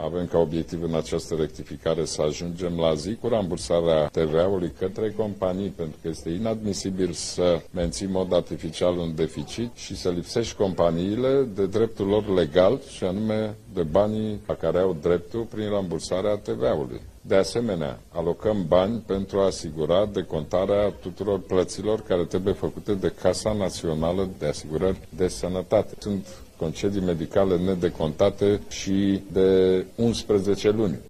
Avem ca obiectiv în această rectificare să ajungem la zi cu rambursarea TVA-ului către companii, pentru că este inadmisibil să menții în mod artificial un deficit și să lipsești companiile de dreptul lor legal, și anume de banii la care au dreptul prin rambursarea TVA-ului. De asemenea, alocăm bani pentru a asigura decontarea tuturor plăților care trebuie făcute de Casa Națională de Asigurări de Sănătate. Sunt concedii medicale nedecontate și de 11 luni.